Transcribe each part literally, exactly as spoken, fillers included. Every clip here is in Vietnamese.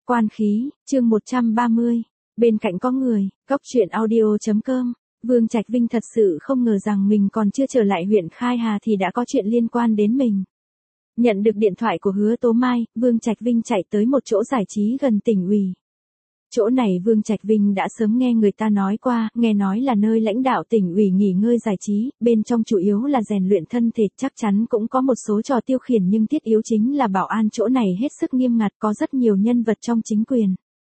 Quan khí, chương một trăm ba mươi. Bên cạnh có người, góc truyện audio chấm com. Vương Trạch Vinh thật sự không ngờ rằng mình còn chưa trở lại huyện Khai Hà thì đã có chuyện liên quan đến mình. Nhận được điện thoại của Hứa Tố Mai, Vương Trạch Vinh chạy tới một chỗ giải trí gần tỉnh ủy. Chỗ này Vương Trạch Vinh đã sớm nghe người ta nói qua, nghe nói là nơi lãnh đạo tỉnh ủy nghỉ ngơi giải trí, bên trong chủ yếu là rèn luyện thân thể, chắc chắn cũng có một số trò tiêu khiển nhưng thiết yếu chính là bảo an chỗ này hết sức nghiêm ngặt, có rất nhiều nhân vật trong chính quyền.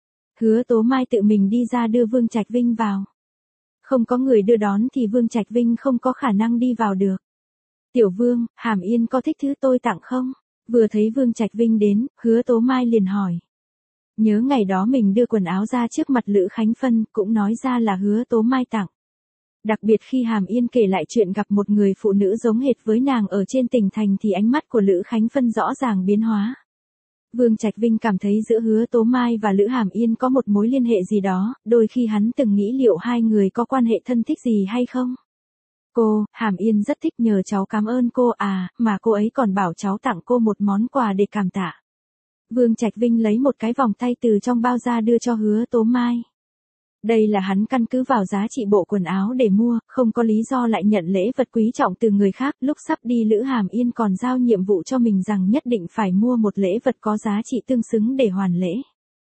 Hứa Tố Mai tự mình đi ra đưa Vương Trạch Vinh vào. Không có người đưa đón thì Vương Trạch Vinh không có khả năng đi vào được. Tiểu Vương, Hàm Yên có thích thứ tôi tặng không? Vừa thấy Vương Trạch Vinh đến, Hứa Tố Mai liền hỏi. Nhớ ngày đó mình đưa quần áo ra trước mặt Lữ Khánh Phân, cũng nói ra là Hứa Tố Mai tặng. Đặc biệt khi Hàm Yên kể lại chuyện gặp một người phụ nữ giống hệt với nàng ở trên tỉnh thành thì ánh mắt của Lữ Khánh Phân rõ ràng biến hóa. Vương Trạch Vinh cảm thấy giữa Hứa Tố Mai và Lữ Hàm Yên có một mối liên hệ gì đó, đôi khi hắn từng nghĩ liệu hai người có quan hệ thân thích gì hay không. Cô, Hàm Yên rất thích nhờ cháu cảm ơn cô à, mà cô ấy còn bảo cháu tặng cô một món quà để cảm tạ. Vương Trạch Vinh lấy một cái vòng tay từ trong bao ra đưa cho Hứa Tố Mai. Đây là hắn căn cứ vào giá trị bộ quần áo để mua, không có lý do lại nhận lễ vật quý trọng từ người khác. Lúc sắp đi Lữ Hàm Yên còn giao nhiệm vụ cho mình rằng nhất định phải mua một lễ vật có giá trị tương xứng để hoàn lễ.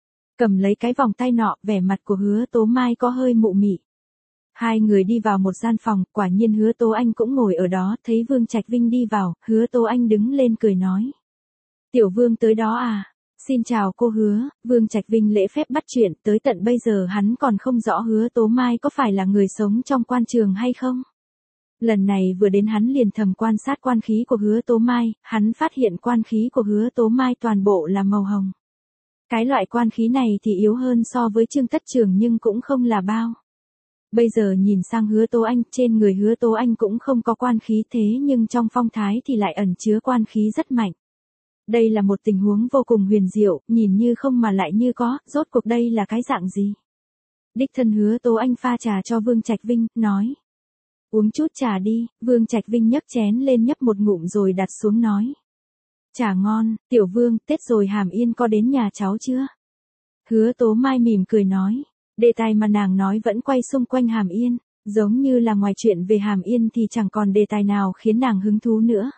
Cầm lấy cái vòng tay nọ, vẻ mặt của Hứa Tố Mai có hơi mụ mị. Hai người đi vào một gian phòng, quả nhiên Hứa Tố Anh cũng ngồi ở đó, thấy Vương Trạch Vinh đi vào, Hứa Tố Anh đứng lên cười nói. Tiểu Vương tới đó à? Xin chào cô Hứa. Vương Trạch Vinh lễ phép bắt chuyện, tới tận bây giờ hắn còn không rõ Hứa Tố Mai có phải là người sống trong quan trường hay không. Lần này vừa đến hắn liền thầm quan sát quan khí của Hứa Tố Mai, hắn phát hiện quan khí của Hứa Tố Mai toàn bộ là màu hồng. Cái loại quan khí này thì yếu hơn so với Trương Tất Trường nhưng cũng không là bao. Bây giờ nhìn sang Hứa Tố Anh, trên người Hứa Tố Anh cũng không có quan khí thế nhưng trong phong thái thì lại ẩn chứa quan khí rất mạnh. Đây là một tình huống vô cùng huyền diệu, nhìn như không mà lại như có, rốt cuộc đây là cái dạng gì? Đích thân Hứa Tố Anh pha trà cho Vương Trạch Vinh, nói. Uống chút trà đi. Vương Trạch Vinh nhấc chén lên nhấp một ngụm rồi đặt xuống nói. Trà ngon. Tiểu Vương, Tết rồi Hàm Yên có đến nhà cháu chưa? Hứa Tố Mai mỉm cười nói. Đề tài mà nàng nói vẫn quay xung quanh Hàm Yên, giống như là ngoài chuyện về Hàm Yên thì chẳng còn đề tài nào khiến nàng hứng thú nữa.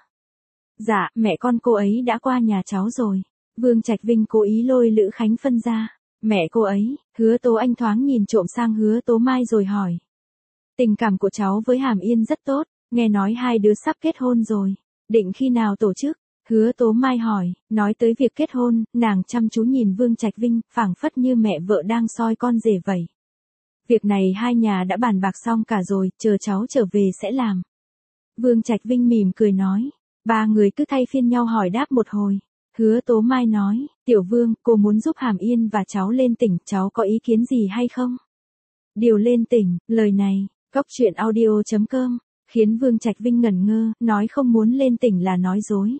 Dạ, mẹ con cô ấy đã qua nhà cháu rồi. Vương Trạch Vinh cố ý lôi Lữ Khánh Phân ra. Mẹ cô ấy. Hứa Tố Anh thoáng nhìn trộm sang Hứa Tố Mai rồi hỏi. Tình cảm của cháu với Hàm Yên rất tốt, nghe nói hai đứa sắp kết hôn rồi. Định khi nào tổ chức? Hứa Tố Mai hỏi, nói tới việc kết hôn, nàng chăm chú nhìn Vương Trạch Vinh, phảng phất như mẹ vợ đang soi con rể vậy. Việc này hai nhà đã bàn bạc xong cả rồi, chờ cháu trở về sẽ làm. Vương Trạch Vinh mỉm cười nói. Ba người cứ thay phiên nhau hỏi đáp một hồi. Hứa Tố Mai nói, Tiểu Vương, cô muốn giúp Hàm Yên và cháu lên tỉnh, cháu có ý kiến gì hay không? Điều lên tỉnh, lời này, góc truyện audio chấm com, khiến Vương Trạch Vinh ngẩn ngơ, nói không muốn lên tỉnh là nói dối.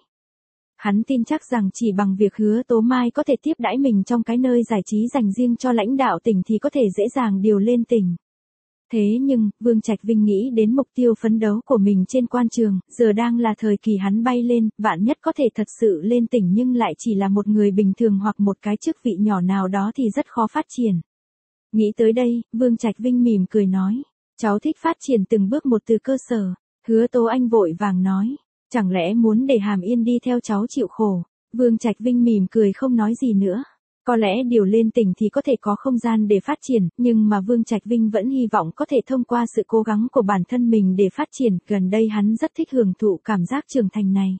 Hắn tin chắc rằng chỉ bằng việc Hứa Tố Mai có thể tiếp đãi mình trong cái nơi giải trí dành riêng cho lãnh đạo tỉnh thì có thể dễ dàng điều lên tỉnh. Thế nhưng, Vương Trạch Vinh nghĩ đến mục tiêu phấn đấu của mình trên quan trường, giờ đang là thời kỳ hắn bay lên, vạn nhất có thể thật sự lên tỉnh nhưng lại chỉ là một người bình thường hoặc một cái chức vị nhỏ nào đó thì rất khó phát triển. Nghĩ tới đây, Vương Trạch Vinh mỉm cười nói, cháu thích phát triển từng bước một từ cơ sở. Hứa Tố Anh vội vàng nói, chẳng lẽ muốn để Hàm Yên đi theo cháu chịu khổ? Vương Trạch Vinh mỉm cười không nói gì nữa. Có lẽ điều lên tỉnh thì có thể có không gian để phát triển, nhưng mà Vương Trạch Vinh vẫn hy vọng có thể thông qua sự cố gắng của bản thân mình để phát triển, gần đây hắn rất thích hưởng thụ cảm giác trưởng thành này.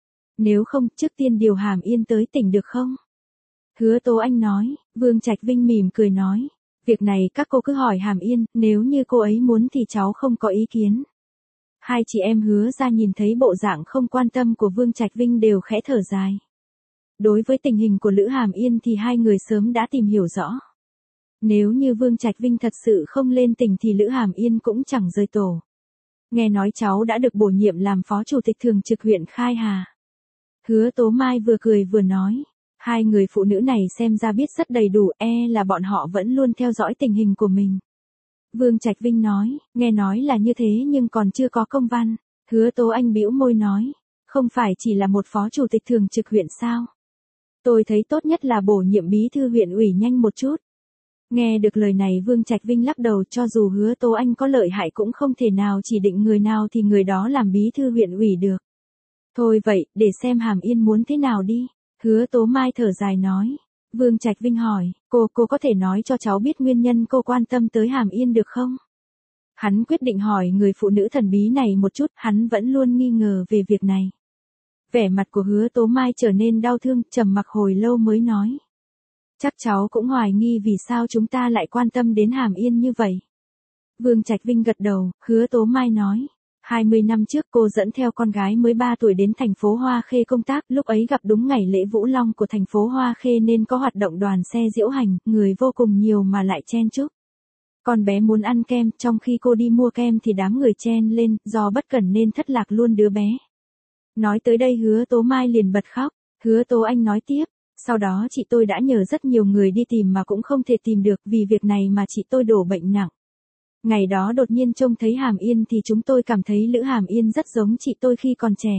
Nếu không, trước tiên điều Hàm Yên tới tỉnh được không? Hứa Tố Anh nói. Vương Trạch Vinh mỉm cười nói, việc này các cô cứ hỏi Hàm Yên, nếu như cô ấy muốn thì cháu không có ý kiến. Hai chị em Hứa ra nhìn thấy bộ dạng không quan tâm của Vương Trạch Vinh đều khẽ thở dài. Đối với tình hình của Lữ Hàm Yên thì hai người sớm đã tìm hiểu rõ. Nếu như Vương Trạch Vinh thật sự không lên tỉnh thì Lữ Hàm Yên cũng chẳng rời tổ. Nghe nói cháu đã được bổ nhiệm làm phó chủ tịch thường trực huyện Khai Hà. Hứa Tố Mai vừa cười vừa nói. Hai người phụ nữ này xem ra biết rất đầy đủ, e là bọn họ vẫn luôn theo dõi tình hình của mình. Vương Trạch Vinh nói, nghe nói là như thế nhưng còn chưa có công văn. Hứa Tố Anh bĩu môi nói, không phải chỉ là một phó chủ tịch thường trực huyện sao? Tôi thấy tốt nhất là bổ nhiệm bí thư huyện ủy nhanh một chút. Nghe được lời này Vương Trạch Vinh lắc đầu, cho dù Hứa Tố Anh có lợi hại cũng không thể nào chỉ định người nào thì người đó làm bí thư huyện ủy được. Thôi vậy, để xem Hàm Yên muốn thế nào đi. Hứa Tố Mai thở dài nói. Vương Trạch Vinh hỏi, cô, cô có thể nói cho cháu biết nguyên nhân cô quan tâm tới Hàm Yên được không? Hắn quyết định hỏi người phụ nữ thần bí này một chút, hắn vẫn luôn nghi ngờ về việc này. Vẻ mặt của Hứa Tố Mai trở nên đau thương, trầm mặc hồi lâu mới nói. Chắc cháu cũng hoài nghi vì sao chúng ta lại quan tâm đến Hàm Yên như vậy. Vương Trạch Vinh gật đầu, Hứa Tố Mai nói. hai mươi năm trước cô dẫn theo con gái mới ba tuổi đến thành phố Hoa Khê công tác, lúc ấy gặp đúng ngày lễ Vũ Long của thành phố Hoa Khê nên có hoạt động đoàn xe diễu hành, người vô cùng nhiều mà lại chen chúc. Con bé muốn ăn kem, trong khi cô đi mua kem thì đám người chen lên, do bất cẩn nên thất lạc luôn đứa bé. Nói tới đây Hứa Tố Mai liền bật khóc. Hứa Tố Anh nói tiếp, sau đó chị tôi đã nhờ rất nhiều người đi tìm mà cũng không thể tìm được, vì việc này mà chị tôi đổ bệnh nặng. Ngày đó đột nhiên trông thấy Hàm Yên thì chúng tôi cảm thấy Lữ Hàm Yên rất giống chị tôi khi còn trẻ.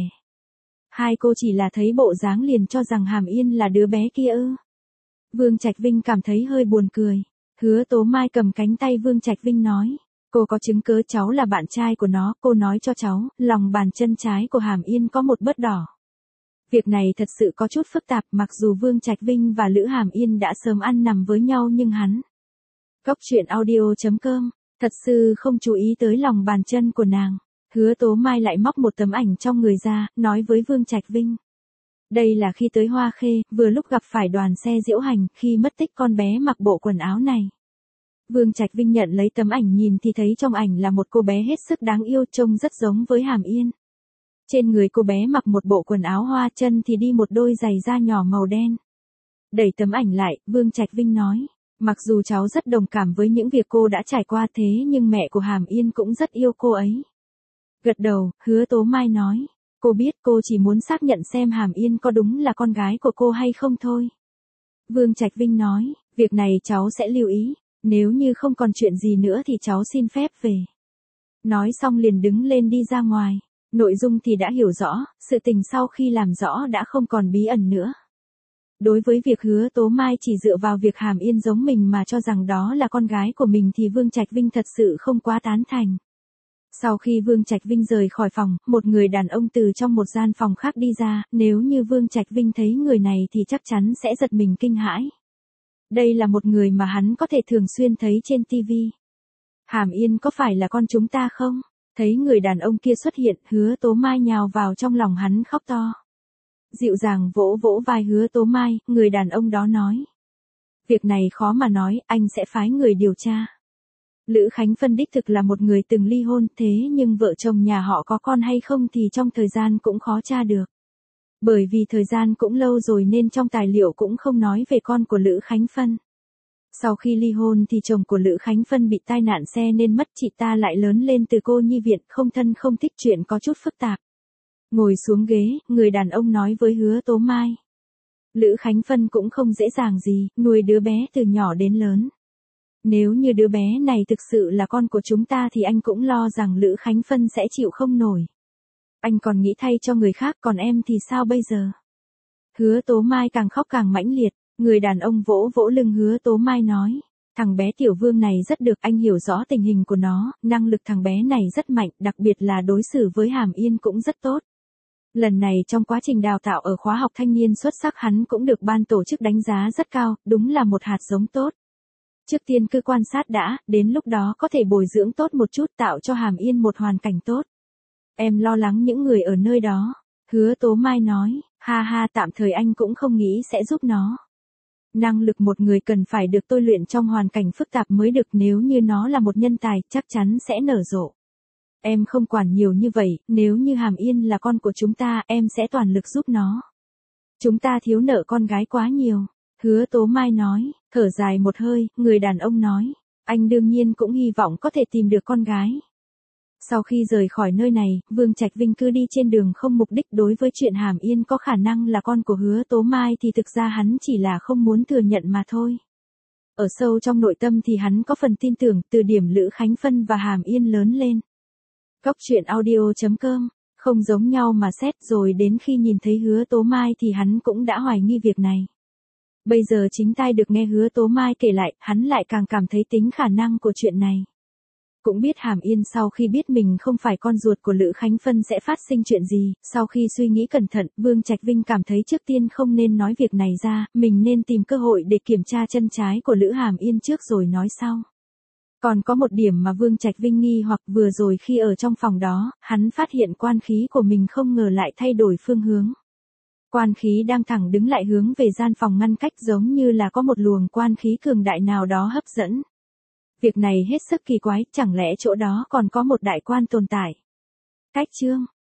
Hai cô chỉ là thấy bộ dáng liền cho rằng Hàm Yên là đứa bé kia ư? Vương Trạch Vinh cảm thấy hơi buồn cười. Hứa Tố Mai cầm cánh tay Vương Trạch Vinh nói, cô có chứng cứ cháu là bạn trai của nó, cô nói cho cháu, lòng bàn chân trái của Hàm Yên có một vết đỏ. Việc này thật sự có chút phức tạp, mặc dù Vương Trạch Vinh và Lữ Hàm Yên đã sớm ăn nằm với nhau nhưng hắn. Góc truyện audio chấm com, thật sự không chú ý tới lòng bàn chân của nàng. Hứa Tố Mai lại móc một tấm ảnh trong người ra, nói với Vương Trạch Vinh. Đây là khi tới Hoa Khê, vừa lúc gặp phải đoàn xe diễu hành, khi mất tích con bé mặc bộ quần áo này. Vương Trạch Vinh nhận lấy tấm ảnh nhìn thì thấy trong ảnh là một cô bé hết sức đáng yêu, trông rất giống với Hàm Yên. Trên người cô bé mặc một bộ quần áo hoa, chân thì đi một đôi giày da nhỏ màu đen. Đẩy tấm ảnh lại, Vương Trạch Vinh nói, mặc dù cháu rất đồng cảm với những việc cô đã trải qua thế nhưng mẹ của Hàm Yên cũng rất yêu cô ấy. Gật đầu, Hứa Tố Mai nói, cô biết cô chỉ muốn xác nhận xem Hàm Yên có đúng là con gái của cô hay không thôi. Vương Trạch Vinh nói, việc này cháu sẽ lưu ý, nếu như không còn chuyện gì nữa thì cháu xin phép về. Nói xong liền đứng lên đi ra ngoài. Nội dung thì đã hiểu rõ, sự tình sau khi làm rõ đã không còn bí ẩn nữa. Đối với việc Hứa Tố Mai chỉ dựa vào việc Hàm Yên giống mình mà cho rằng đó là con gái của mình thì Vương Trạch Vinh thật sự không quá tán thành. Sau khi Vương Trạch Vinh rời khỏi phòng, một người đàn ông từ trong một gian phòng khác đi ra, nếu như Vương Trạch Vinh thấy người này thì chắc chắn sẽ giật mình kinh hãi. Đây là một người mà hắn có thể thường xuyên thấy trên ti vi. Hàm Yên có phải là con chúng ta không? Thấy người đàn ông kia xuất hiện, Hứa Tố Mai nhào vào trong lòng hắn khóc to. Dịu dàng vỗ vỗ vai Hứa Tố Mai, người đàn ông đó nói. Việc này khó mà nói, anh sẽ phái người điều tra. Lữ Khánh Phân đích thực là một người từng ly hôn, thế nhưng vợ chồng nhà họ có con hay không thì trong thời gian cũng khó tra được. Bởi vì thời gian cũng lâu rồi nên trong tài liệu cũng không nói về con của Lữ Khánh Phân. Sau khi ly hôn thì chồng của Lữ Khánh Phân bị tai nạn xe nên mất, chị ta lại lớn lên từ cô nhi viện, không thân không thích, chuyện có chút phức tạp. Ngồi xuống ghế, người đàn ông nói với Hứa Tố Mai. Lữ Khánh Phân cũng không dễ dàng gì, nuôi đứa bé từ nhỏ đến lớn. Nếu như đứa bé này thực sự là con của chúng ta thì anh cũng lo rằng Lữ Khánh Phân sẽ chịu không nổi. Anh còn nghĩ thay cho người khác, còn em thì sao bây giờ? Hứa Tố Mai càng khóc càng mãnh liệt. Người đàn ông vỗ vỗ lưng Hứa Tố Mai nói, thằng bé Tiểu Vương này rất được, anh hiểu rõ tình hình của nó, năng lực thằng bé này rất mạnh, đặc biệt là đối xử với Hàm Yên cũng rất tốt. Lần này trong quá trình đào tạo ở khóa học thanh niên xuất sắc hắn cũng được ban tổ chức đánh giá rất cao, đúng là một hạt giống tốt. Trước tiên cứ quan sát đã, đến lúc đó có thể bồi dưỡng tốt một chút, tạo cho Hàm Yên một hoàn cảnh tốt. Em lo lắng những người ở nơi đó. Hứa Tố Mai nói, ha ha, tạm thời anh cũng không nghĩ sẽ giúp nó. Năng lực một người cần phải được tôi luyện trong hoàn cảnh phức tạp mới được, nếu như nó là một nhân tài, chắc chắn sẽ nở rộ. Em không quản nhiều như vậy, nếu như Hàm Yên là con của chúng ta, em sẽ toàn lực giúp nó. Chúng ta thiếu nợ con gái quá nhiều. Hứa Tố Mai nói, thở dài một hơi, người đàn ông nói, anh đương nhiên cũng hy vọng có thể tìm được con gái. Sau khi rời khỏi nơi này, Vương Trạch Vinh cứ đi trên đường không mục đích. Đối với chuyện Hàm Yên có khả năng là con của Hứa Tố Mai thì thực ra hắn chỉ là không muốn thừa nhận mà thôi. Ở sâu trong nội tâm thì hắn có phần tin tưởng, từ điểm Lữ Khánh Phân và Hàm Yên lớn lên. Góc truyện audio chấm com, không giống nhau mà xét, rồi đến khi nhìn thấy Hứa Tố Mai thì hắn cũng đã hoài nghi việc này. Bây giờ chính tai được nghe Hứa Tố Mai kể lại, hắn lại càng cảm thấy tính khả năng của chuyện này. Cũng biết Hàm Yên sau khi biết mình không phải con ruột của Lữ Khánh Phân sẽ phát sinh chuyện gì, sau khi suy nghĩ cẩn thận, Vương Trạch Vinh cảm thấy trước tiên không nên nói việc này ra, mình nên tìm cơ hội để kiểm tra chân trái của Lữ Hàm Yên trước rồi nói sau. Còn có một điểm mà Vương Trạch Vinh nghi hoặc vừa rồi khi ở trong phòng đó, hắn phát hiện quan khí của mình không ngờ lại thay đổi phương hướng. Quan khí đang thẳng đứng lại hướng về gian phòng ngăn cách giống như là có một luồng quan khí cường đại nào đó hấp dẫn. Việc này hết sức kỳ quái, chẳng lẽ chỗ đó còn có một đại quan tồn tại. Cách chương